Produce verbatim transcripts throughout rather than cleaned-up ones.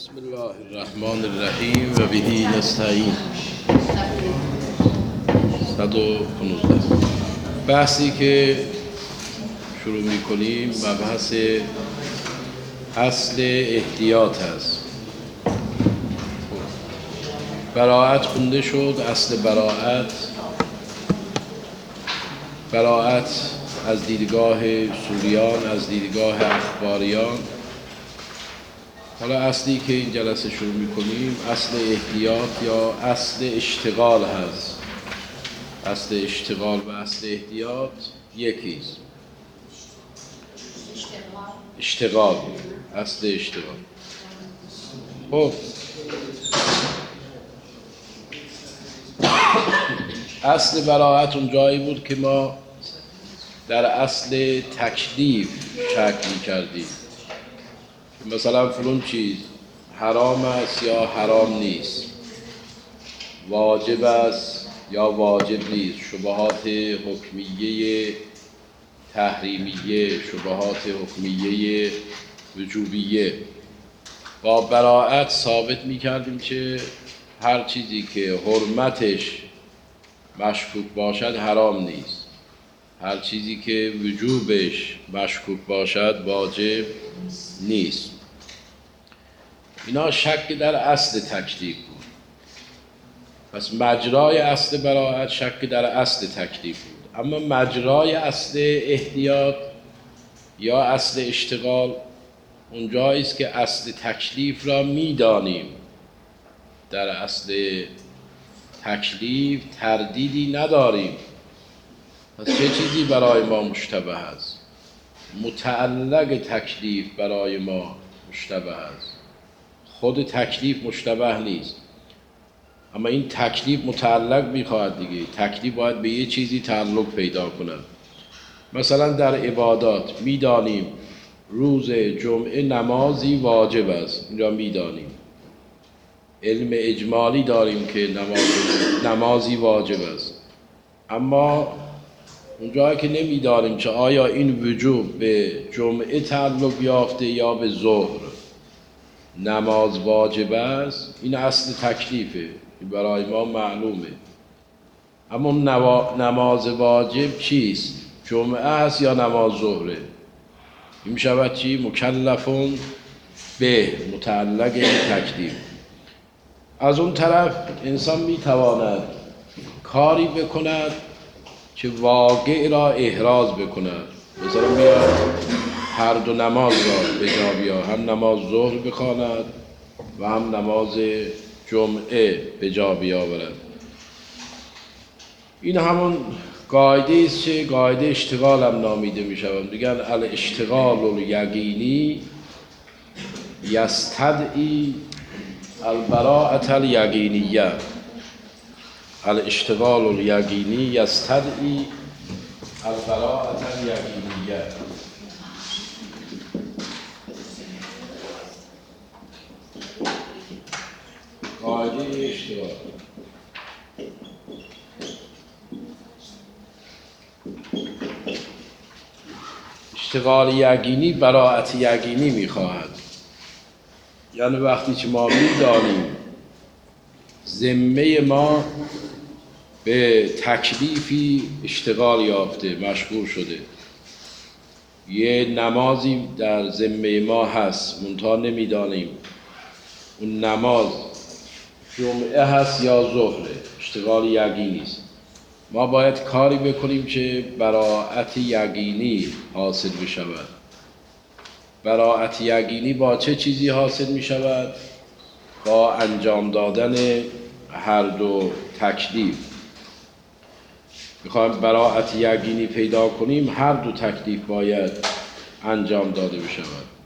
بسم الله الرحمن الرحیم و بهی نستعین. صد و پانزده. بحثی که شروع می کنیم مبحث اصل احتیاط است. براءت خونده شد. اصل براءت براءت از دیدگاه اصولیان، از دیدگاه اخباریان. حالا اصلی که این جلسه شروع می‌کنیم اصل احتیاط یا اصل اشتغال هست. اصل اشتغال و اصل احتیاط یکیست. اشتغال، اصل اشتغال. خب اصل براءت اون جایی بود که ما در اصل تکلیف شک می‌کردیم. مثلا فلان چیز حرام است یا حرام نیست، واجب است یا واجب نیست، شبهات حکمیه تحریمیه، شبهات حکمیه وجوبیه. با براءت ثابت می کردیم که هر چیزی که حرمتش مشکوک باشد حرام نیست، هر چیزی که وجوبش مشکوک باشد واجب نیست. اینا شک در اصل تکلیف بود. پس مجرای اصل براءت شک در اصل تکلیف بود. اما مجرای اصل احتیاط یا اصل اشتغال اونجایی است که اصل تکلیف را میدانیم. در اصل تکلیف تردیدی نداریم. پس چه چیزی برای ما مشتبه است؟ متعلق تکلیف برای ما مشتبه است. خود تکلیف مشتبه نیست، اما این تکلیف متعلق میخواهد دیگه. تکلیف باید به یه چیزی تعلق پیدا کنه. مثلا در عبادات میدانیم روز جمعه نمازی واجب است، این را میدانیم. علم اجمالی داریم که نماز نمازی واجب است، اما اونجایی که نمیدانیم چه آیا این وجوب به جمعه تعلق یافته یا به ظهر نماز واجب است، این اصل تکلیفه، برای ما معلومه. اما نماز واجب چیست؟ جمعه است یا نماز ظهره؟ این میشود چی؟ مکلفون به، متعلق تکلیف. از اون طرف انسان میتواند کاری بکند که واقع را احراز بکند. مثلا بیاد هر دو نماز را به جا بیار، هم نماز ظهر بخواند و هم نماز جمعه به جا بیاورد. این همون قاعده است که قاعده اشتغال هم نامیده می شود. میگن الاشتغال الیقینی یستدعی البراءة الیقینیه. الاشتغال الیقینی یستدعی البراءة الیقینیه. قاعده اشتغال. اشتغال یقینی براءت یقینی میخواهد. یعنی وقتی که ما میدانیم ذمه ما به تکلیفی اشتغال یافته، مشغول شده، یه نمازی در ذمه ما هست منتها نمیدانیم اون نماز جمعه هست یا ظهره، اشتغال یقینی است. ما باید کاری بکنیم که براءت یقینی حاصل بشود. براءت یقینی با چه چیزی حاصل می شود؟ با انجام دادن هر دو تکلیف. میخوایم براءت یقینی پیدا کنیم، هر دو تکلیف باید انجام داده بشود.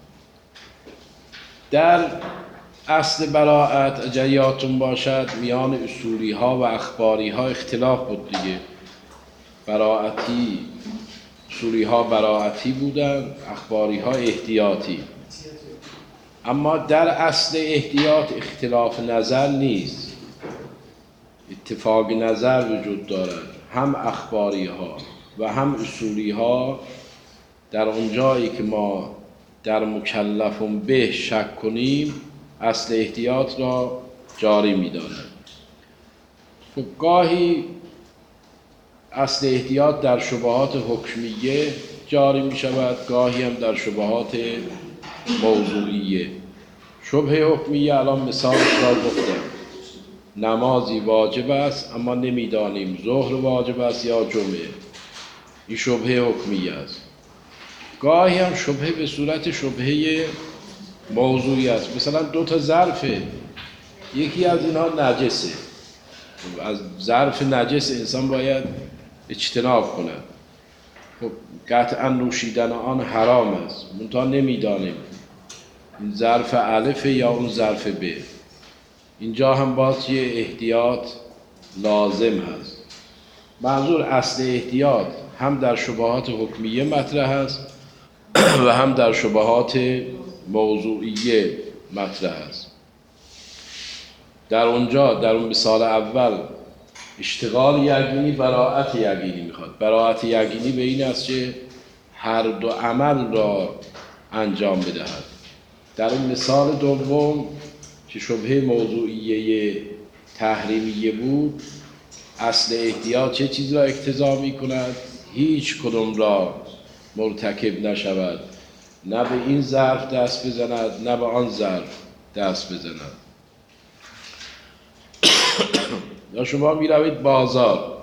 در اصل براءت اگر یادتون باشد میان اصولی ها و اخباری ها اختلاف بود دیگه. براءتی، اصولی ها براءتی بودن، اخباری ها احتیاطی. اما در اصل احتیاط اختلاف نظر نیست، اتفاق نظر وجود دارد. هم اخباری ها و هم اصولی ها در اون جایی که ما در مکلفون به شک کنیم اصل احتیاط را جاری می‌داند. خب گاهی اصل احتیاط در شبهات حکمیه جاری می شود، گاهی هم در شبهات موضوعیه. شبهه حکمیه الان مثالش را گفتم، نمازی واجب است اما نمیدانیم ظهر واجب است یا جمعه، این شبهه حکمیه است. گاهی هم شبهه به صورت شبهه موضوعی است، مثلا دو تا ظرفه، یکی از اینها نجسه، از ظرف نجس انسان باید اجتناب کند. خب قطعا نوشیدن آن حرام است، منتها نمیدانیم این ظرف الف یا اون ظرف ب. اینجا هم باز یه احتیاط لازم هست. منظور اصل احتیاط هم در شبهات حکمیه مطرح است و هم در شبهات موضوعیه مطرح است. در اونجا در اون مثال اول اشتغال یقینی براءت یقینی میخواد. براءت یقینی به این است که هر دو عمل را انجام بدهد. در اون مثال دوم که شبهه موضوعیه تحریمیه بود، اصل احتیاط چه چیز را اقتضا می کند؟ هیچ کدوم را مرتکب نشود، نه به این ظرف دست بزند نه به آن ظرف دست بزند. یا شما می روید بازار،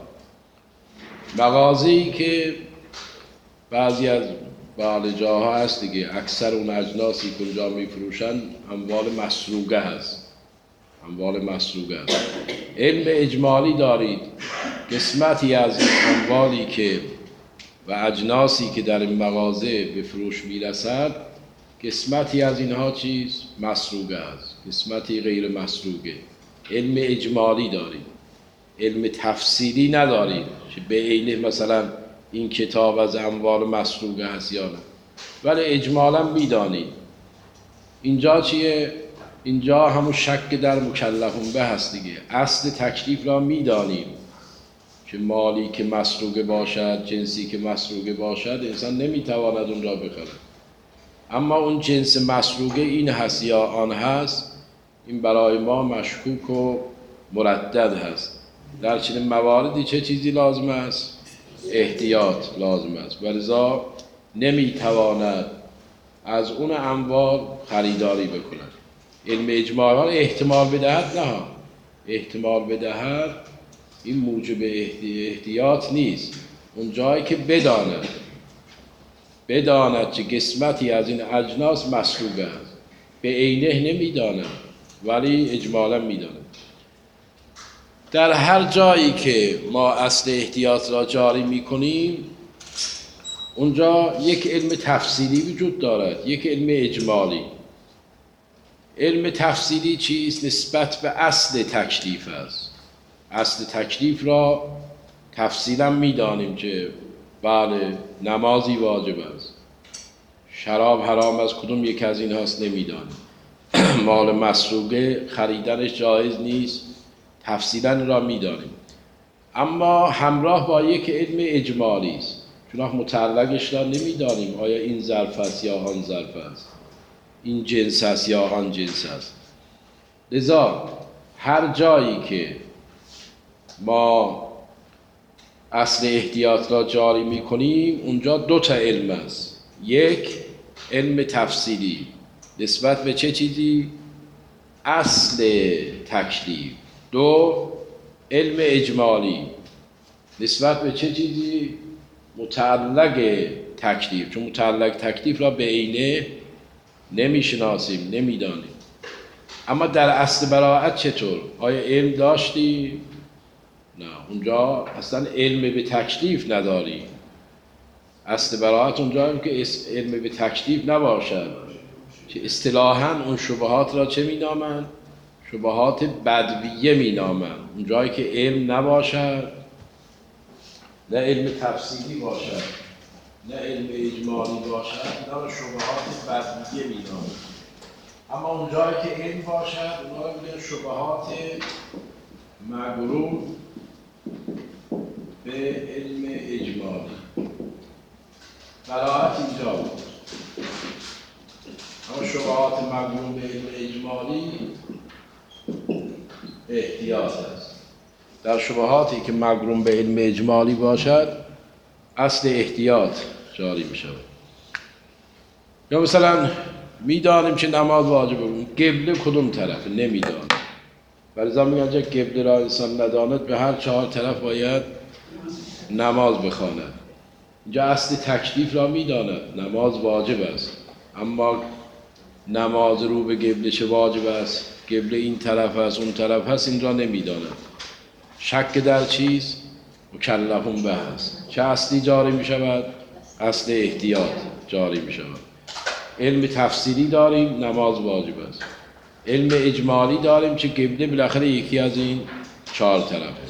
مغازه‌ای که بعضی از بله جاها هست دیگه، اکثر اون اجناسی که اونجا می فروشن اموال مسروقه هست، اموال مسروقه هست. علم اجمالی دارید قسمتی از اموالی که و اجناسی که در این مغازه به فروش می رسد، قسمتی از اینها چیز مسروقه هست، قسمتی غیر مسروقه. علم اجمالی دارید، علم تفصیلی ندارید که به عینه مثلا این کتاب از اموال مسروقه هست یا نه، ولی اجمالا میدانید. اینجا چیه؟ اینجا همون شک در مکلفون به هست دیگه. اصل تکلیف را میدانیم که مالی که مسروقه باشد، جنسی که مسروقه باشد، انسان نمیتواند اون را بخرد. اما اون جنس مسروقه این هست یا آن هست، این برای ما مشکوک و مردد هست. در چنین مواردی چه چیزی لازم است؟ احتیاط لازم است، ولذا نمیتواند از اون اموال خریداری بکند. علم اجمالا احتمال بدهد، نه احتمال بدهد این موجب احتیاط نیست. اون جایی که بداند بداند که قسمتی از این اجناس مسروقه است، به عینه نمیداند ولی اجمالا میداند. در هر جایی که ما اصل احتیاط را جاری میکنیم، اونجا یک علم تفصیلی وجود دارد، یک علم اجمالی. علم تفصیلی چیست؟ نسبت به اصل تکلیف است. اصل تکلیف را تفصیلا میدانیم که بله نمازی واجب است، شراب حرام است، کدوم یک از این هاست نمیدانیم، مال مسروقه خریدنش جایز نیست، تفصیلا را میدانیم. اما همراه با یک علم اجمالی است، چون متعلقش را نمیدانیم، آیا این ظرف است یا آن ظرف است، این جنس است یا آن جنس است. لذا هر جایی که ما اصل احتیاط را جاری میکنیم، اونجا دو تا علم است. یک علم تفصیلی نسبت به چه چیزی؟ اصل تکلیف. دو علم اجمالی نسبت به چه چیزی؟ متعلق تکلیف، چون متعلق تکلیف را به عینه نمیشناسیم، نمیدانیم. اما در اصل براءت چطور؟ آیا علم داشتی؟ نه، اونجا اصلا علم به تکلیف نداری. اصل براءت اونجا هم که علم به تکلیف نباشد، که اصطلاحاً اون شبهات را چه مینامند؟ شبهات بدویه مینامند. اونجایی که علم نباشد، نه علم تفصیلی باشد نه علم اجمالی باشد، اینا رو شبهات بدویه مینامند. اما اونجایی که علم باشد، اونا رو میگن شبهات مقرون به علم اجمالی. براءت اینجا بود. اما شبهات مقرون به علم اجمالی اجمالی احتیاط است. در شبهاتی که مقرون به علم اجمالی باشد اصل احتیاط جاری می شود. یا مثلا میدانیم که نماز واجبه، قبله کدوم طرفه نمیدانیم، ولذا میگن که قبله را انسان نداند به هر چهار طرف باید نماز بخواند. اینجا اصل تکلیف را میداند، نماز واجب است، اما نماز رو به قبله چه واجب است، قبله این طرف است اون طرف هست، این را نمیداند. شک در چیز مکلفون به است. چه اصلی جاری می شود؟ اصل احتیاط جاری می شود. علم تفسیری داریم نماز واجب است، علم اجمالی داریم که قبله بالاخره یکی از این چهار طرفه.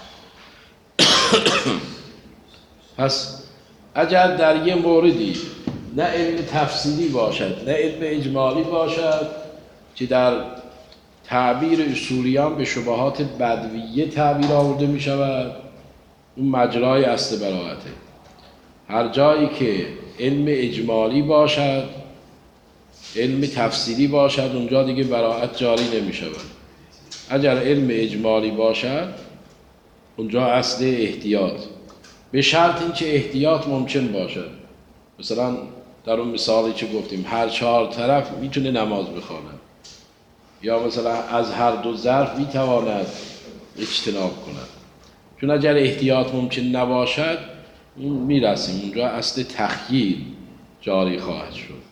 پس اگر در یه موردی نه علم تفسیری باشد نه علم اجمالی باشد که در تعبیر اصولیان به شبهات بدویه تعبیر آورده می شود، اون مجرای اصل براءته. هر جایی که علم اجمالی باشد علم تفسیری باشد اونجا دیگه براءت جاری نمی شود. اگر علم اجمالی باشد اونجا اصل احتیاط، به شرط این که احتیاط ممکن باشد. مثلا در اون مثالی که گفتیم هر چهار طرف میتونه نماز بخواند، یا مثلا از هر دو ظرف میتواند اجتناب کند. چون اگر احتیاط ممکن نباشد میرسیم اونجا اصل تخییر جاری خواهد شد.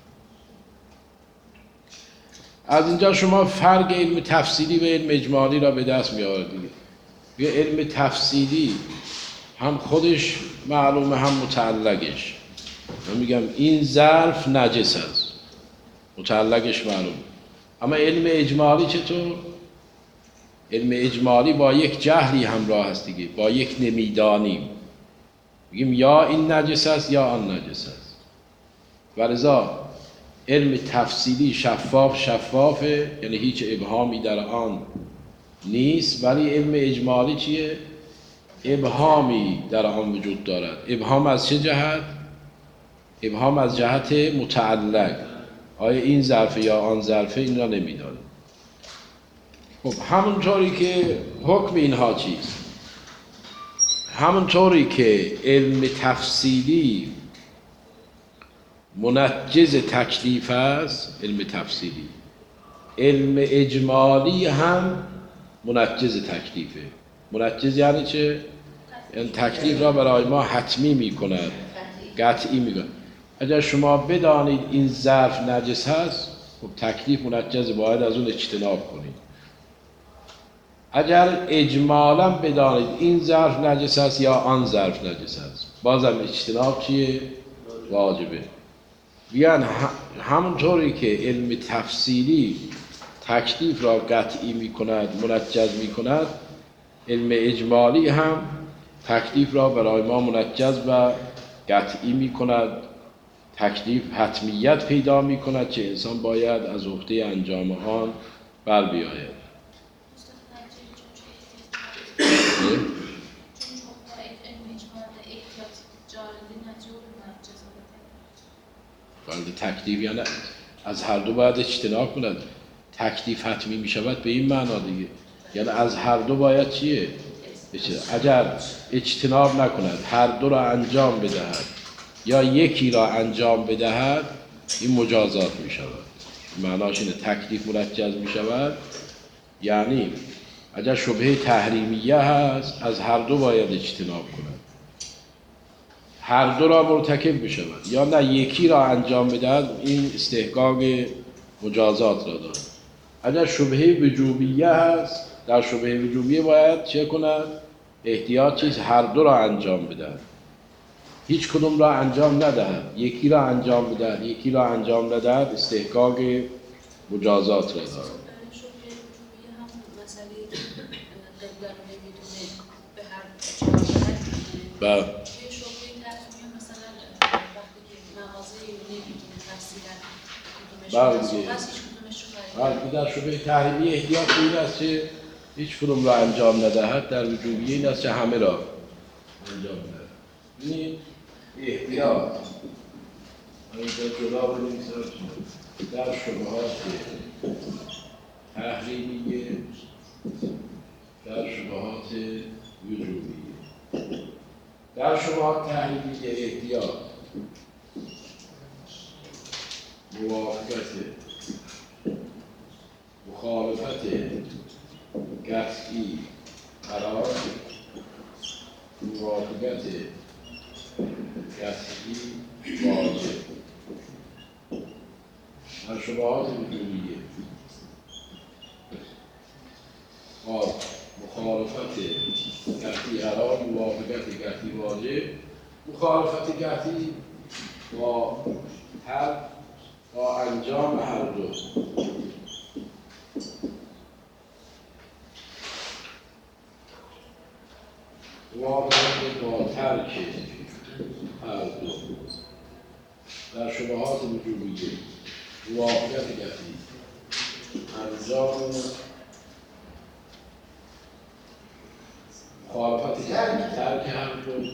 از اینجا شما فرق علم تفسیری و علم اجمالی را به دست میآورید. یه علم تفسیری هم خودش معلومه هم متعلقش. من میگم این ظرف نجس است، متعلقش معلوم. اما علم اجمالی چطور؟ علم اجمالی با یک جهلی همراه است دیگه، با یک نمیدانیم. میگیم یا این نجس است یا آن نجس است. ولذا علم تفصیلی شفاف شفافه، یعنی هیچ ابهامی در آن نیست. ولی علم اجمالی چیه؟ ابهامی در آن وجود دارد. ابهام از چه جهت؟ ابهام از جهت متعلق، آیا این ظرفه یا آن ظرفه، این را نمیدانیم. خب همونطوری که حکم اینها چیست؟ همونطوری که علم تفصیلی منجز تکلیف است، علم تفصیلی، علم اجمالی هم منجز تکلیفه. منجز یعنی چه؟ یعنی تکلیف را برای ما حتمی می کند، قطعی می کند. اگر شما بدانید این ظرف نجس هست، خب تکلیف منجز، باید از اون اجتناب کنید. اگر اجمالا بدانید این ظرف نجس هست یا آن ظرف نجس هست، بازم اجتناب چیه؟ واجبه. بیان همونطوری که علم تفصیلی تکلیف را قطعی می کند، منجز می کند، علم اجمالی هم تکلیف را برای ما منجز و قطعی می کند. تکلیف حتمیت پیدا می کند که انسان باید از عهده انجام آن بر بیاید. بلده تکلیف یعنی از هر دو باید اجتناب کند. تکلیف حتمی می شود به این معنا دیگه، یعنی از هر دو باید چیه؟ اگر اجتناب نکند، هر دو را انجام بدهد یا یکی را انجام بدهد، این مجازات می شود. معناش اینه تکلیف منجز می شود، یعنی اگر شبهه تحریمیه هست از هر دو باید اجتناب کند، هر دو را مرتکب می شود، یا نه یکی را انجام بدهد، این استحقاق مجازات را دارد. اگر شبهه وجوبیه هست، در شبهه وجوبیه باید چه کند؟ احتیاط چیز هر دو را انجام بدهد، هیچ کدوم را انجام ندهد. یکی را انجام بدهد یکی را انجام ندهد، استحقاق مجازات را دارد. بله. بله دیگه. بله در شبهه تحریمی احتیاط این است که هیچ کدوم را انجام ندهد، در وجوبیه این است که همه را انجام بدهد. این احتیاط اینجا جدا بنویسم در شبهات تحریمیه در شبهات وجوبیه. در شبهات تحریمیه احتیاط، موافقت، مخالفت قطعی، قرار، موافقت قطعی واجب. در شبهات وجوبیه مخالفت قطعی قرار، موافقت قطعی واجب. مخالفت قطعی با هر با انجام هر دو. موافقت با ترک هر دو. در شبهات وجوبیه موافقت قطعی، انجام مخالفت قطعی، ترک هر دو.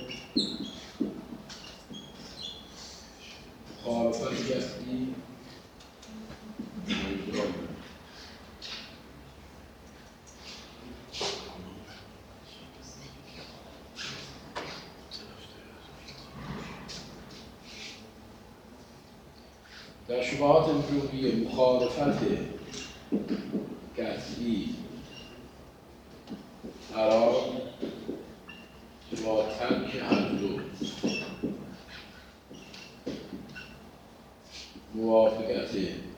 مخالفت قطعی، انجام در شبهات وجوبیه مخالفت قطعی قرار با ترک هر دو. موافقت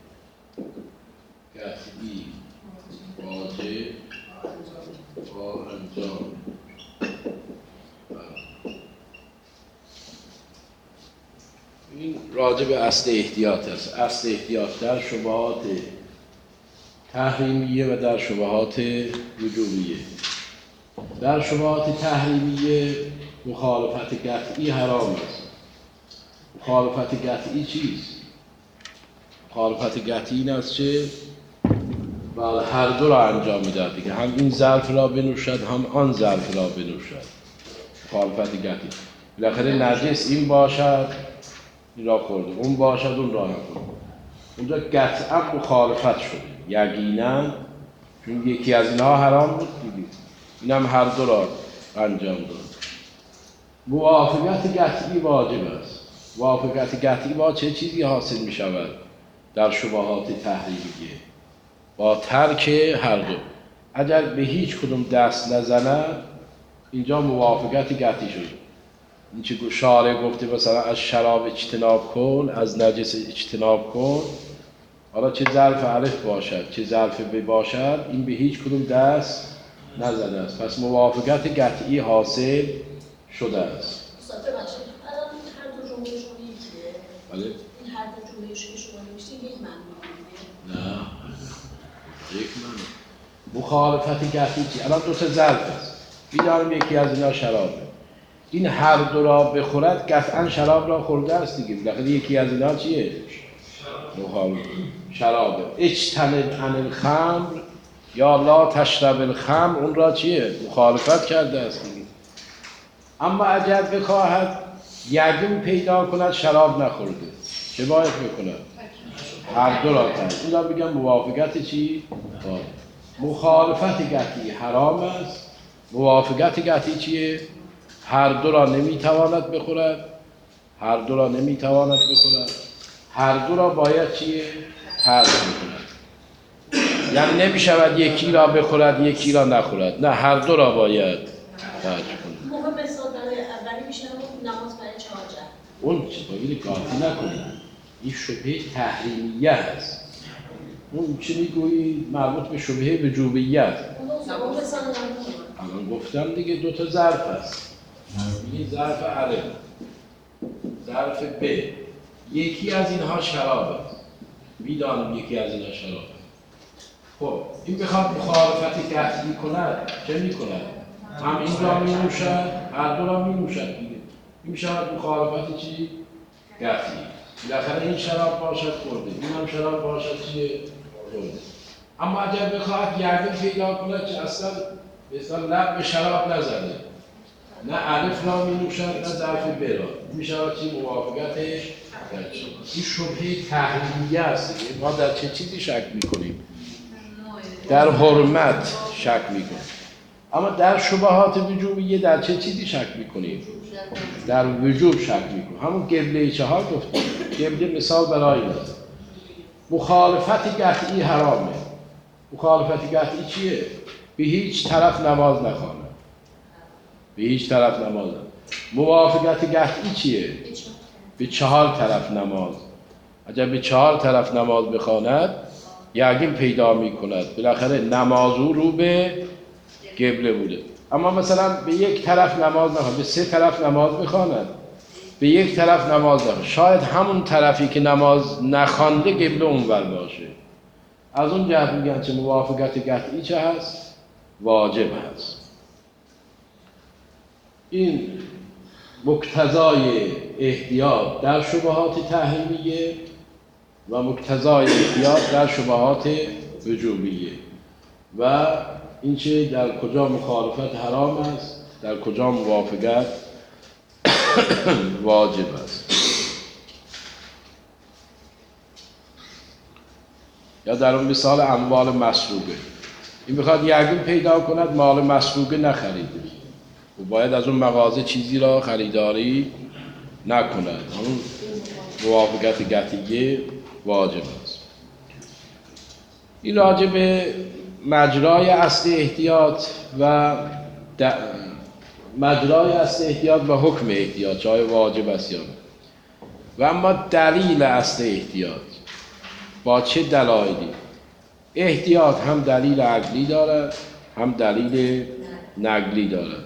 قطعی واجب با انجام. این راجع به اصل احتیاط است. اصل احتیاط در شبهات تحریمیه و در شبهات وجوبیه. در شبهات تحریمیه مخالفت قطعی حرام است. مخالفت قطعی چیست؟ مخالفت قطعی این است که بله هر دو را انجام میدهد دیگه، هم این ظرف را بنوشد هم آن ظرف را بنوشد. مخالفت قطعی بالاخره نجس این باشد این را خورده، اون باشد اون را نخورده. اونجا قطعا مخالفت شده یقینا، چون یکی از اینها حرام بود دیگه، این هم هر دو را انجام داد. موافقت قطعی واجب است. موافقت قطعی با چه چیزی حاصل می شود؟ در شبهات تحریمیه با ترک هر دو. اگر به هیچ کدوم دست نزند اینجا موافقت قطعی شد. این چه شارع گفته مثلا از شراب اجتناب کن، از نجس اجتناب کن، حالا چه ظرف الف باشد چه ظرف ب باشد این به هیچ کدوم دست نزده است. پس موافقت قطعی حاصل شده است. استاد ببخشید الان هر دو جمله شما یکیه؟ بله؟ این هر دو جمله که شما نوشتید یک معنی نه یک معنی. مخالفت قطعی چی؟ الان دو تا ظرف است، می‌دانیم یکی از اینا شرابه، این هر دو را بخورد قطعا شراب را خورده است دیگه، بالاخره یکی از اینا چیه؟ مخالف شرابه. اجتنب عن الخمر یا لا تشرب الخمر، اون را چیه؟ مخالفت کرده است دیگه. اما اگر بخواهد یقین پیدا کند شراب نخورده چه باید بکند؟ هر دو را ترک. این را بگم موافقت چی؟ مخالفت قطعی حرام است. موافقت قطعی چیه؟ هر دو را نمیتواند بخورد، هر دو را نمیتواند بخورد، هر دو را باید چیه؟ ترک بکند. یعنی نمیشود یکی را بخورد یکی را نخورد، نه هر دو را باید ترک کند. موقع مثال برای اولی میشه نماز برای چهارجه اون چه باید قاطی نکنید، این شبهه تحریمیه است. اون چی میگویی مربوط به شبهه وجوبیه است. اون مثال الان گفتم دیگه دو تا ظرف است، این ظرف الف، ظرف ب، یکی از اینها شراب است، میدانم یکی از اینها شراب است. خب این بخواد مخالفت قطعی کند چه میکند؟ هم این را می نوشد هر دو را می نوشد دیگه، این میشود مخالفت چی؟ قطعی. بالاخره این شراب باشد خورده، این هم شراب باشد چیه؟ خورده. اما اگر بخواهد یقین پیدا کند که اصلا مثلا لب به شراب نزده، نه الف را می نوشد نه ظرف ب را، می شود چی؟ موافقتش قطعی. این شبهه تحریمیه است دیگه. ما در چه چیزی شک می کنیم؟ در حرمت شک میکنیم. اما در شبهات وجوبیه در چه چیزی شک میکنیم؟ در وجوب شک میکنیم. همون قبله چهار گفتیم. قبله مثال برای این است. مخالفت قطعی حرامه. مخالفت قطعی چیه؟ به هیچ طرف نماز نخوانه. به هیچ طرف نماز نخوانه. موافقت قطعی چیه؟ به چهار طرف نماز. اگر به چهار طرف نماز بخواند یقین پیدا میکند بالاخره نماز او رو به قبله بوده. اما مثلا به یک طرف نماز نخواند، به سه طرف نماز بخواند، به یک طرف نماز نخواند، شاید همون طرفی که نماز نخوانده قبله اونور باشه. از اون جهت میگن چه موافقت قطعی چه هست؟ واجب هست. این مقتضای احتیاط در شبهات تحریمیه و مقتضای احتیاط در شبهات وجوبیه و این چه در کجا مخالفت حرام است، در کجا موافقت واجب است. یا در اون مثال اموال مسروقه، این میخواد یقین پیدا کند مال مسروقه نخریده و باید از اون مغازه چیزی را خریداری نکند، همون موافقت قطعیه واجب است. این راجع به مجرای اصل احتیاط و مجرای اصل احتیاط و حکم احتیاط چه واجب است یا نه. و اما دلیل اصل احتیاط با چه دلایلی؟ احتیاط هم دلیل عقلی دارد هم دلیل نقلی دارد.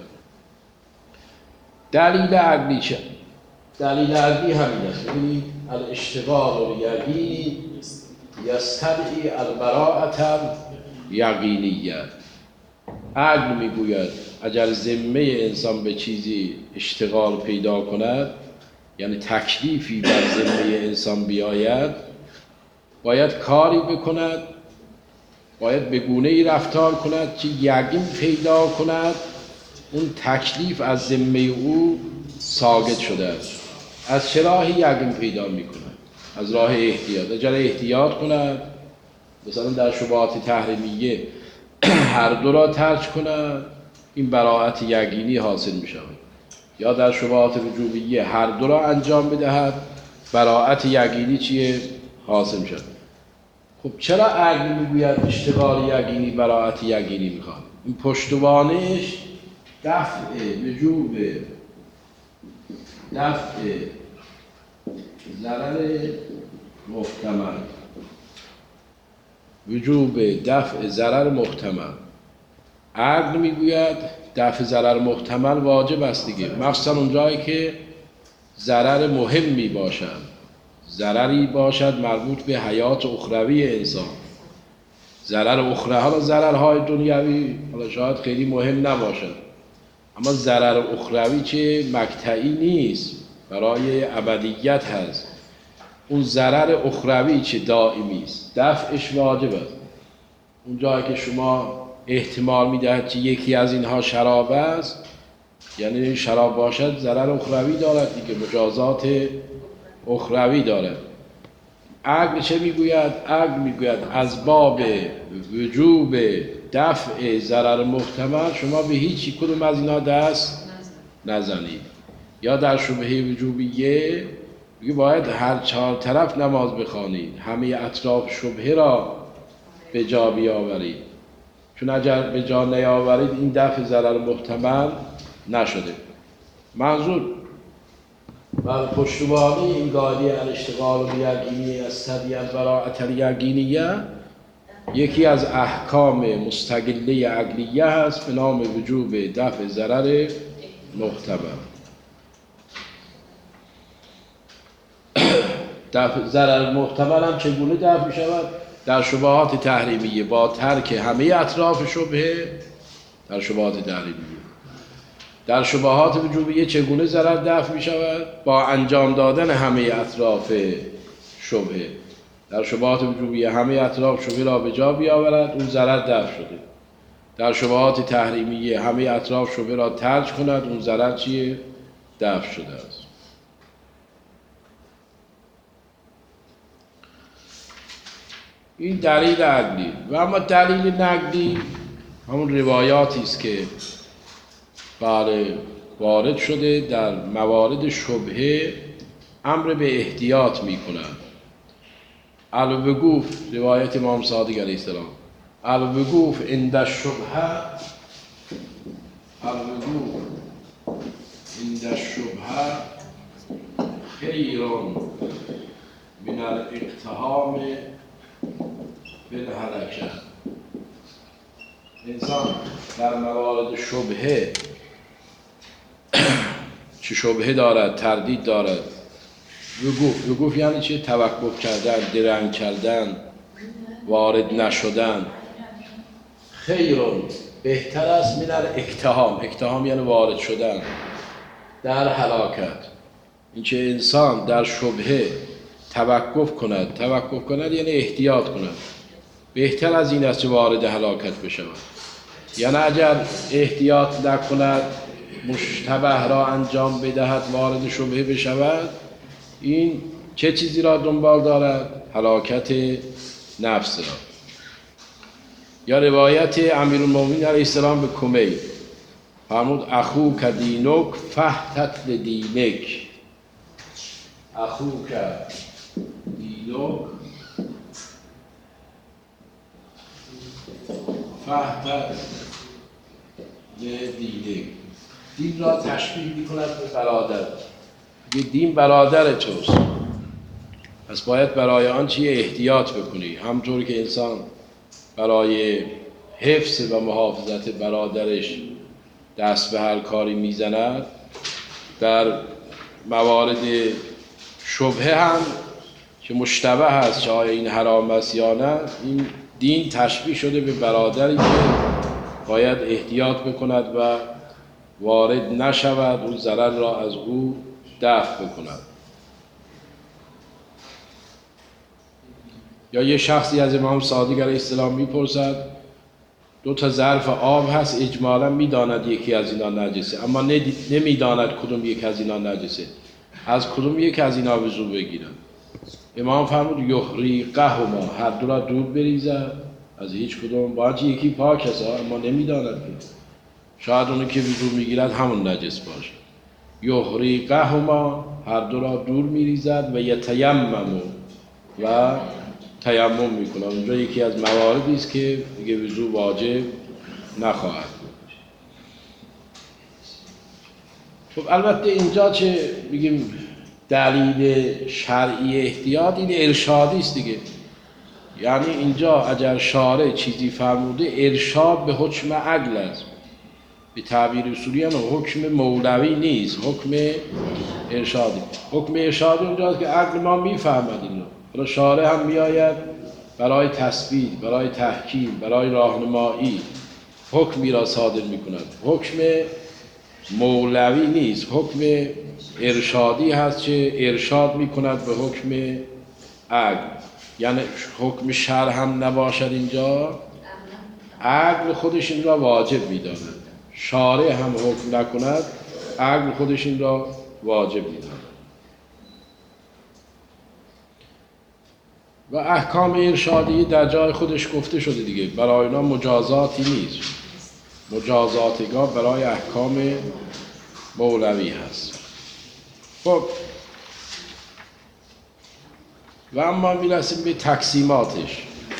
دلیل عقلی چه؟ دلیل عقلی همین است. ببینید الاشتغال الیقینی یستدعی البراءة الیقینیه. عقل میگوید اگر ذمه انسان به چیزی اشتغال پیدا کند، یعنی تکلیفی بر ذمه انسان بیاید، باید کاری بکند، باید به گونه‌ای رفتار کند که یقین پیدا کند اون تکلیف از ذمه او ساقط شده است. از چه راهی یقین پیدا میکند؟ از راه احتیاط. اگر احتیاط کند، مثلا در شبهات تحریمیه هر دو را ترک کند، این براءت یقینی حاصل می شود. یا در شبهات وجوبیه هر دو را انجام بدهد، براءت یقینی چیه؟ حاصل می شود. خب چرا عقل میگوید اشتغال یقینی براءت یقینی میخواد؟ این پشتوانش دفع وجوب دفع ضرر محتمل، وجوب دفع ضرر محتمل. عقل میگوید دفع ضرر محتمل واجب است دیگه، مخصوصا اونجایی که ضرر مهمی باشد، ضرری باشد مربوط به حیات اخروی انسان. ضرر اخروی، حالا ضررهای دنیوی حالا شاید خیلی مهم نباشد، اما ضرر اخروی چه مقطعی نیست، برای ابدیت هست. اون ضرر اخروی چه دائمی است، دفعش واجب است. اون جایی که شما احتمال میدهد که یکی از اینها شراب است، یعنی شراب باشد ضرر اخروی دارد دیگه، مجازات اخروی دارد. عقل چه میگوید؟ عقل میگوید از باب وجوب دفع ضرر محتمل شما به هیچ کدوم از اینا دست نزنید. یا در شبهه وجوبیه میگه باید هر چهار طرف نماز بخوانید، همه اطراف شبهه را به جا بیاورید، چون اگر به جا نیاورید این دفع ضرر محتمل نشده. منظور بر پشتوانه این قاعده الاشتغال الیقینی یستدعی البراءة الیقینیه یکی از احکام مستقله عقلیه هست به نام وجوب دفع ضرر محتمل. دفع ضرر محتمل هم چگونه دفع می شود؟ در شبهات تحریمیه با ترک همه اطراف شبهه، در شبهات تحریمیه. در شبهات وجوبیه چگونه ضرر دفع می شود؟ با انجام دادن همه اطراف شبهه. در شبهات وجوبیه همه اطراف شبهه را به جا بیاورد، اون ضرر دفع شده. در شبهات تحریمیه همه اطراف شبهه را ترک کند، اون ضرر چیه؟ دفع شده است. این دلیل عقلی. و اما دلیل نقلی همون روایاتی است که بله وارد شده در موارد شبهه امر به احتیاط میکنند. الوقوف، روایت امام صادق علیه السلام، الوقوف عند الشبهه، الوقوف عند الشبهه خیر من الاقتحام بالهلکه. انسان در موارد شبهه چه شبهه دارد، تردید دارد، وقوف، وقوف یعنی چه؟ توقف کردن، درنگ کردن، وارد نشدن. خیر بهتر است من الاقتحام، اقتحام یعنی وارد شدن در هلاکت. این چه انسان در شبهه توقف کند، توقف کند یعنی احتیاط کند، بهتر از این است که وارد هلاکت بشود. یعنی اگر احتیاط نکند، مشتبه را انجام بدهد، وارد شبهه بشود، این چه چیزی را دنبال دارد؟ هلاکت نفس را. یا روایت امیرالمومنین علیه السلام به کمیل فرمود اخوک دینک فاحتط لدینک، اخوک دینک فاحتط لدینک. دین را تشبیه می‌کند به برادر. دیگه دین برادر توست، پس باید برای آن چیه احتیاط بکنی. همطور که انسان برای حفظ و محافظت برادرش دست به هر کاری میزند، در موارد شبهه هم که مشتبه هست که آیا این حرام است یا نه، این دین تشبیه شده به برادری که باید احتیاط بکند و وارد نشود، اون ضرر را از او دفع بکند. یا یه شخصی از امام صادق علیه السلام میپرسد دو تا ظرف آب هست، اجمالا میداند یکی از اینا نجسه، اما نمیداند کدوم یک از اینا نجسه، از کدوم یک از اینا وضو بگیرد؟ امام فرمود یحریقهما، هر دو را دود بریزد، از هیچ کدوم، باید یکی پاک است اما نمیداند که شاید اونی که وضو میگیرد همون نجس باشه. یحریقهما، هر دو را دور میریزد و یتیمم، و تیمم میکنه. اونجا یکی از مواردی است که دیگه وضو واجب نخواهد بود. خب البته اینجا چه بگیم دلیل شرعی احتیاط، این ارشادی است دیگه. یعنی اینجا اگر شارع چیزی فرموده، ارشاد به حکم عقل است، به تعبیر اصولی هم حکم مولوی نیست، حکم ارشادی. حکم ارشادی اونجاست که عقل ما میفهمد اینو، حالا شارع هم میآید برای تثبیت، برای تحکیم، برای راهنمایی حکمی را صادر میکند. حکم مولوی نیست، حکم ارشادی هست که ارشاد میکند به حکم عقل. یعنی حکم شرع هم نباشد اینجا، عقل خودش این را واجب میداند. شارع هم حکم نکند، عقل خودش این را واجب میداند. و احکام ارشادی در جای خودش گفته شده دیگه، برای اینا مجازاتی نیست، مجازاتگاه برای احکام مولوی هست. خب و اما میرسیم به تقسیماتش.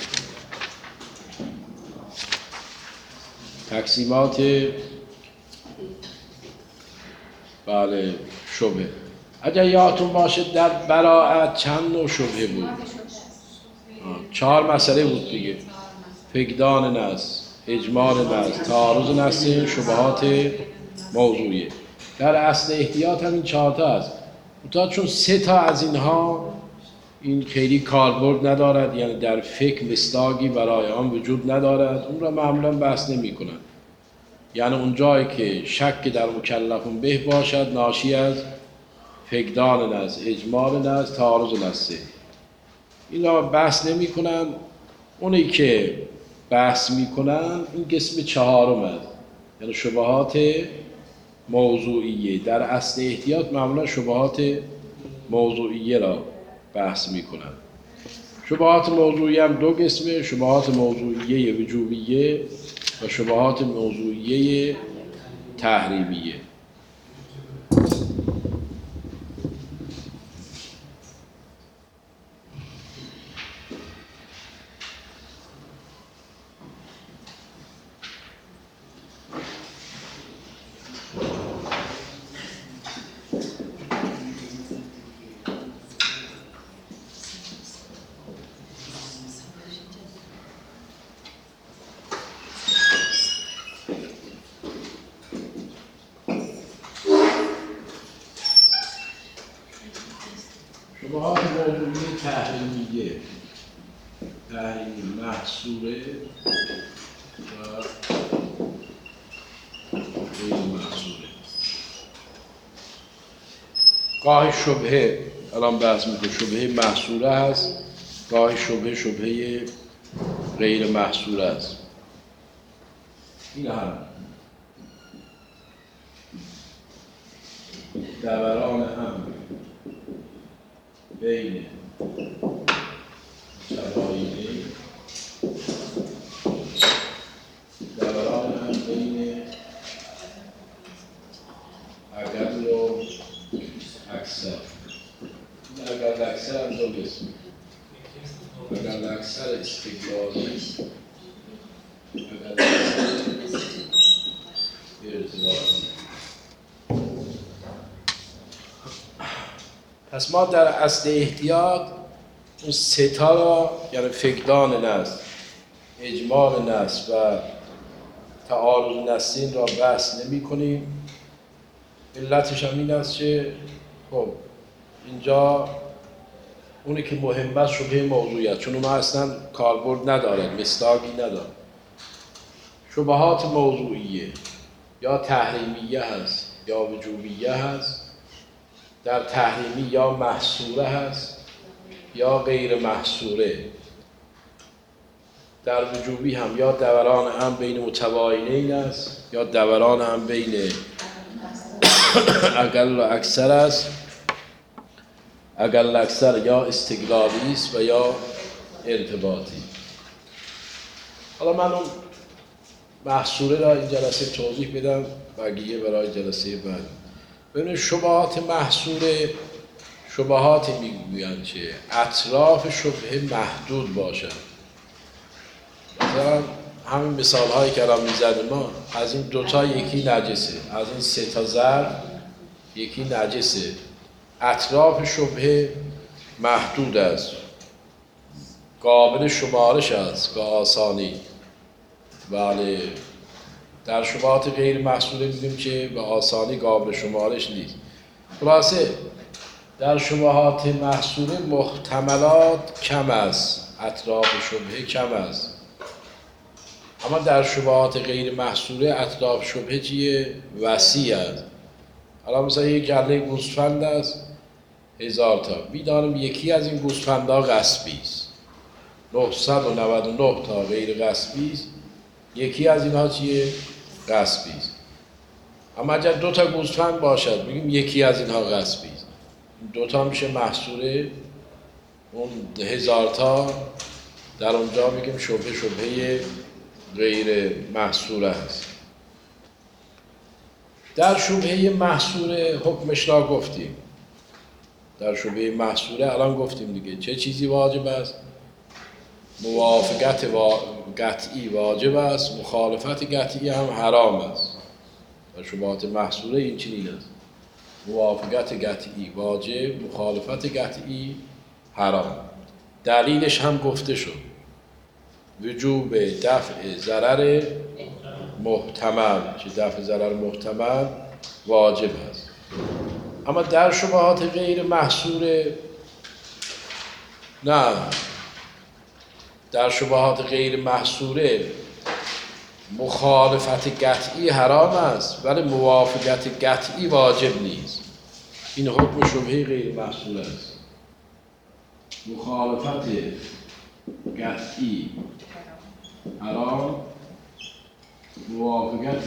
تقسیمات بله شبهه. اگر یادتون باشه در براءت چند نوع شبهه بود؟ چهار مسئله بود دیگه: فقدان نص، اجمال نص، تعارض نص، شبهات موضوعیه. در اصل احتیاط هم این چهار تا هست. تا چون سه تا از اینها این خیلی کاربرد ندارد، یعنی در فقه مصداقی برای آن وجود ندارد، اون را معمولا بحث نمی کنند. یعنی اون جایی که شک در مکلفون به باشد، ناشی از فقدان نص، اجمال نص، تعارض نص، اینا بحث نمی کنند. اونی که بحث می کنند این قسم چهارم است، یعنی شبهات موضوعیه. در اصل احتیاط معمولا شبهات موضوعیه را بحث می کنند. شبهات موضوعی هم دو قسمه، شبهات موضوعیه وجوبیه و شبهات موضوعیه تحریمیه. شبهات موضوعی تحریمیه، تحریمی محصوره و غیر محصوره. گاهی شبهه، الان بحث میکنه، شبهه محصوره هست، گاهی شبهه شبهه غیر محصوره است. این هم دوران هم بین شرایطی دوران هم بین اقل و اکثر. اقل اکثر هم دو قسم، اقل اکثر استقلالی، اقل اکثر ارتباطی. پس ما در اصل احتیاط اون سه تا را، یعنی فقدان نص، اجمال نص و تعارض نصین را بحث نمی کنیم. علتش هم این است که خب اینجا اونی که مهم است شبهه موضوعیت، چون اونها اصلا کاربرد ندارد، مصداقی ندارد. شبهات موضوعیه یا تحریمیه هست یا وجوبیه هست. در تحریمی یا محصوره هست یا غیر محصوره. در وجوبی هم یا دوران هم بین متباینین است یا دوران هم بین اقل و اکثر است. اقل و اکثر یا استقلالی است و یا ارتباطی. حالا من اون محصوره را این جلسه توضیح بدم، بقیه برای جلسه بعد. ببینید شبهات محصوره شبهاتی میگویند که اطراف شبهه محدود باشد. مثلا همین مثال هایی که الان میزنیم ما، از این دوتا یکی نجسه، از این سه تا ظرف یکی نجسه. اطراف شبهه محدود است، قابل شمارش است به آسانی. بله، در شبهات غیر محصوره میگیم که به آسانی قابل شمارش نیست. خلاصه در شبهات محصوره محتملات کم است، اطراف شبهه کم است. اما در شبهات غیر محصوره اطراف شبهه چیه؟ وسیع است. حالا مثلا یک گله گوسفند است، هزار تا، میدانم یکی از این گوسفندها غصبی است، نهصد و نود و نه تا غیر غصبی است، یکی از اینها چیه؟ غصبی است. اما اگر دو تا گوسفند باشد بگیم یکی از اینها غصبی است، دو تا میشه محصوره، اون هزار تا در اونجا میگیم شبهه شبهه غیر محصوره است. در شبهه محصوره حکمش را گفتیم. در شبهه محصوره الان گفتیم دیگه چه چیزی واجب است. موافقت قطعی واجب است، مخالفت قطعی هم حرام است. در شبهات محصوره این چنین است: موافقت قطعی واجب، مخالفت قطعی حرام. دلیلش هم گفته شد، وجوب دفع ضرر محتمل، که دفع ضرر محتمل واجب است. اما در شبهات غیر محصوره نه، در شبهات غیر محصوره مخالفت قطعی حرام است ولی موافقت قطعی واجب نیست. این حکم شبهه غیر محصوره است. مخالفت قطعی حرام، موافقت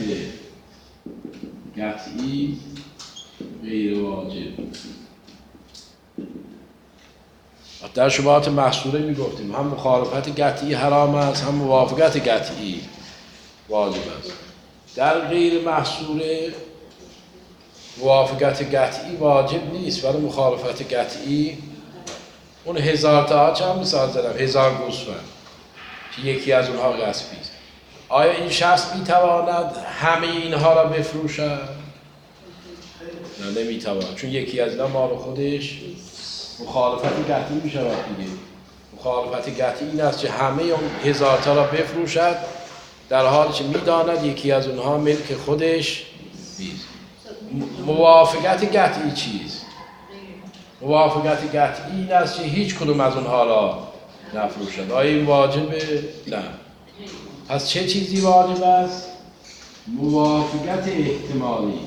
قطعی غیر واجب. در شبهات محصوره میگفتیم هم مخالفت قطعی حرام است، هم موافقت قطعی واجب است. در غیر محصوره موافقت قطعی واجب نیست، ولی مخالفت قطعی، اون هزار تا چند مثال زدم، هزار گوسفند که یکی از اونها غصبی است. آیا این شخص میتواند همه اینها را بفروشد؟ نه، نمیتواند، چون یکی از اینا مال خودش مخالفت قطعی میشود دیگه. مخالفت قطعی این است که همه اون هزار تا را بفروشد در حالی که میداند یکی از اونها ملک خودش نیست. موافقت قطعی چیست؟ موافقت قطعی این است که هیچ کدوم از اونها را نفروشد. آیا این واجبه؟ نه. پس چه چیزی واجب است؟ موافقت احتمالی.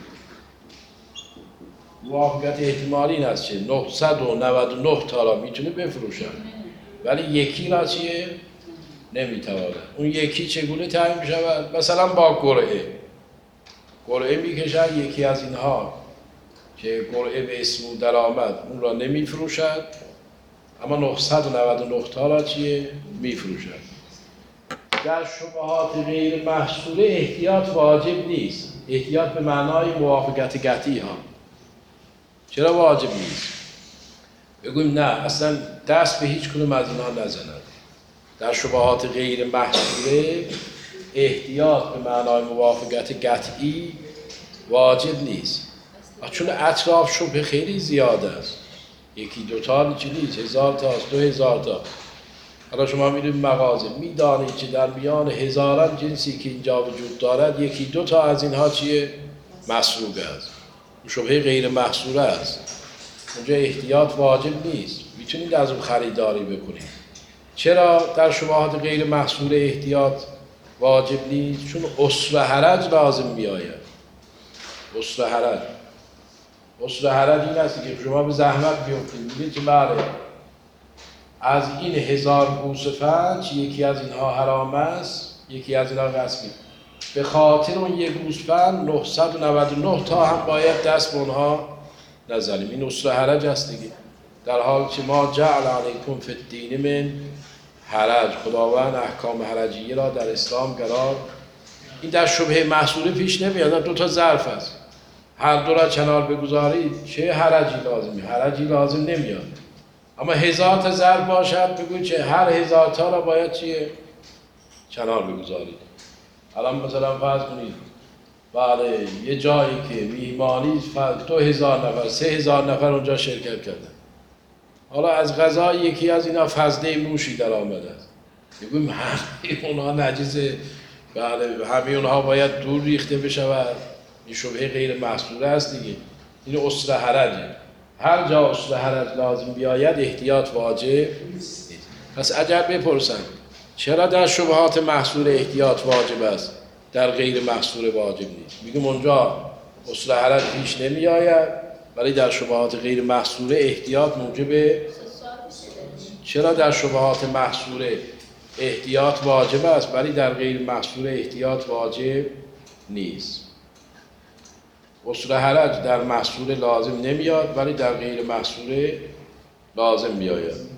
موافقت احتمالی این است که نهصد و نود و نه تا را میتونه بفروشد، ولی یکی را چیه؟ نمیتواند. اون یکی چگونه تعیین شود؟ مثلا با قرعه. قرعه میکشد یکی از اینها که قرعه به اسم او در آمد اون را نمیفروشد، اما نهصد و نود و نه تا را چیه؟ میفروشد. در شبهات غیر محصوره احتیاط واجب نیست. احتیاط به معنای موافقت قطعی ها. چرا واجب نیست؟ بگویم نه، اصلا دست به هیچ کدوم از اینها نزند. در شبهات غیر محصوره احتیاط به معنای موافقت قطعی واجب نیست، چون اطراف شبه خیلی زیاده است. یکی دو تا چی نیست، هزار تاست، دو هزار تا. حالا شما میرید مغازه میدانید که در میان هزاران جنسی که اینجا وجود دارد یکی دو تا از اینها چیه؟ مسروقه است. شبهه غیر محصوره است. اونجا احتیاط واجب نیست، میتونید از اون خریداری بکنید. چرا در شبهات غیر محصوره احتیاط واجب نیست؟ چون اسر و حرج لازم میآید. اسر و حرج اسر و حرج این است که شما به زحمت بیفتید، میگید که بله از این هزار گوسفند یکی از اینها حرام است، یکی از اینها غصبی، به خاطر اون یک گوسفند نهصد و نود و نه تا هم باید دست به اونها نزنیم. این اسر و حرج است دیگه. در حال که ما جعل علیکم فی الدین من حرج، خداوند احکام حرجیه را در اسلام قرار. این در شبهه محصوره پیش نمیاد. دو تا ظرف است، هر دو را کنار بگذارید چه حرجی لازمی؟ حرجی لازم نمیاد. اما هزار تا ظرف باشد بگوید که هر هزار تا را باید چیه؟ کنار بگذارید. الان مثلا فرض کنید بله یه جایی که میهمانی دو هزار نفر سه هزار نفر اونجا شرکت کردن، حالا از غذا یکی از اینا فضله موشی در آمده است، میگویم همه اونها نجیزه، بله همه اونها باید دور ریخته بشود. این شبهه غیر محصوره است دیگه. این اسر حرجه. هر جا اسر حرج لازم بیاید احتیاط واجب نیست. پس اگر بپرسن چرا در شبهات محصوره احتیاط واجب است، در غیر محصوره واجب نیست، میگم اونجا اسر حرج پیش نمی آید، ولی در شبهات غیر محصوره احتیاط موجب. چرا در شبهات محصوره احتیاط واجب است ولی در غیر محصوره احتیاط واجب نیست؟ اسر حرج در محصوره لازم نمیاد ولی در غیر محصوره لازم میآید.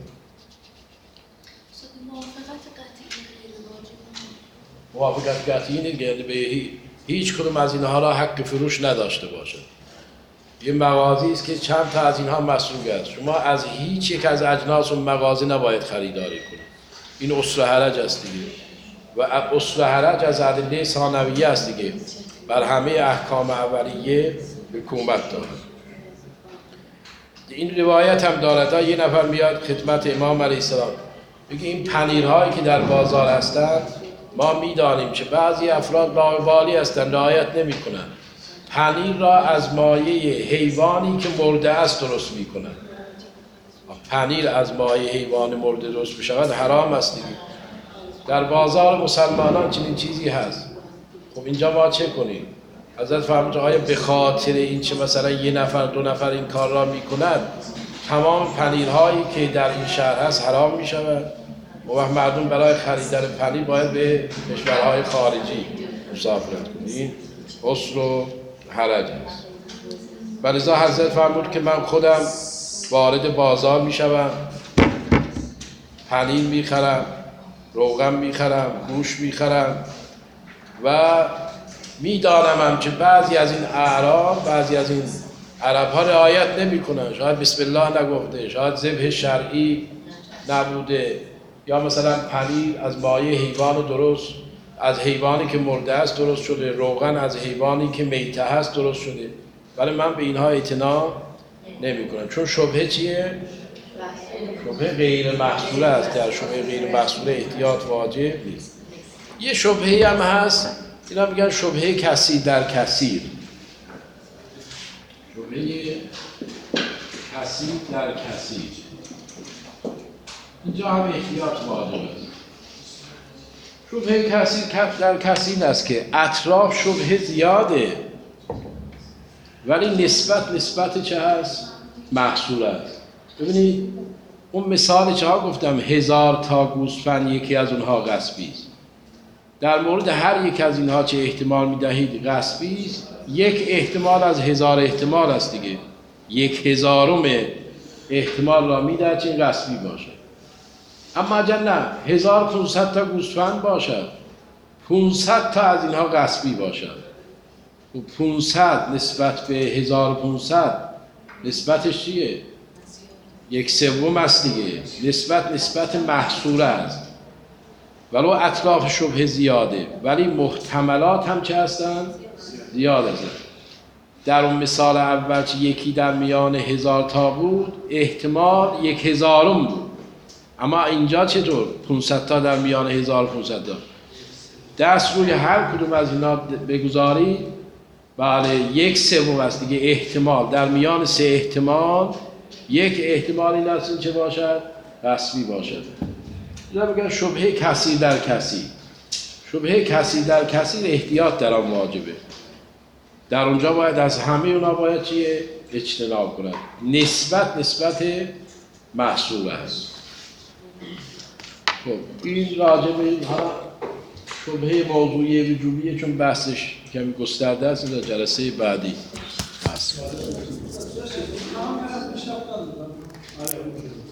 موافقت قطعی نیست، یعنی به هیچ کدوم از اینها را حق فروش نداشته باشد. یه مغازی است که چند تا از اینها مسروق است، شما از هیچ یک از اجناس اون مغازه نباید خریداری کنید. این اسر حرج است دیگه. و اسر حرج از ادله ثانویه است دیگه، بر همه احکام اولیه حکومت دارد. این روایت هم دارد. یه نفر میاد خدمت امام علیه السلام میگه این پنیرهایی که در بازار هستند ما میدانیم که بعضی افراد لاابالی هستند، رعایت نمیکنن، پنیر را از مایه حیوانی که مرده است درست میکنن. پنیر از مایه حیوان مرده درست بشود حرام است دیگه. در بازار مسلمانان چنین چیزی هست. خب اینجا ما چه کنیم؟ حضرت فرمود آیا به خاطر این چه مثلا یه نفر دو نفر این کار را میکنند تمام پنیرهایی که در این شهر هست حرام میشود؟ و وقت مردم برای خریدن پنیر باید به کشورهای خارجی مسافرت کنید. این اسر و حرج است. ولذا حضرت فرمود که من خودم وارد بازار میشوم، پنیر میخرم، روغن میخرم، گوش میخرم و میدانم که بعضی از این اعراب، بعضی از این عرب ها رعایت نمی کنن، شاید بسم الله نگفته، شاید ذبح شرعی نبوده، یا مثلا پنیر از مایه حیوان درست، از حیوانی که مرده است درست شده، روغن از حیوانی که میته هست درست شده، ولی من به اینها اعتنا نمی کنم. چون شبهه چیه؟ شبهه غیر محصوله است. در شبهه غیر محصوله احتیاط واجب نیست. یه شبهه هم هست، اینا میگن شبهه کثیر در کثیر. شبهه کثیر در کثیر، اینجا هم احتیاط واجب است. شبهه کثیر در کثیر است که اطراف شبهه زیاده ولی نسبت نسبت چه هست؟ محصول است. ببینید اون مثال چه ها گفتم، هزار تا گوسفند یکی از اونها غصبی است. در مورد هر یک از اینها چه احتمال میدهید غصبی است، یک احتمال از هزار احتمال است دیگه، یک هزارم احتمال را میدهد چه غصبی باشد. اما اگر نه هزار و پانصد تا گوسفند باشد، پانصد تا از اینها غصبی باشد، و پانصد نسبت به هزار و پانصد نسبتش چیه؟ یک سوم است دیگه. نسبت نسبت محصوره است، ولو اطراف شبه زیاده ولی محتملات هم چه هستن؟ زیاد هستن. در اون مثال اول چه یکی در میان هزار تا بود، احتمال یک هزارم بود. اما اینجا چطور؟ پانصد تا در میان هزار و پانصد تا. دست روی هر کدوم از اینا بگذارید، بله یک سوم است دیگه احتمال. در میان سه احتمال یک احتمال این است چه باشد؟ غصبی باشد. اینا میگن شبهه کثیر در کثیر. شبهه کثیر در کثیر احتیاط در آن واجبه. در اونجا باید از همه اونا باید چیه؟ اجتناب کنند. نسبت نسبت محصول است. خب این راجع به اینها شبهه موضوعی وجوبیه، چون بحثش کمی گسترده است. در جلسه بعدی بحث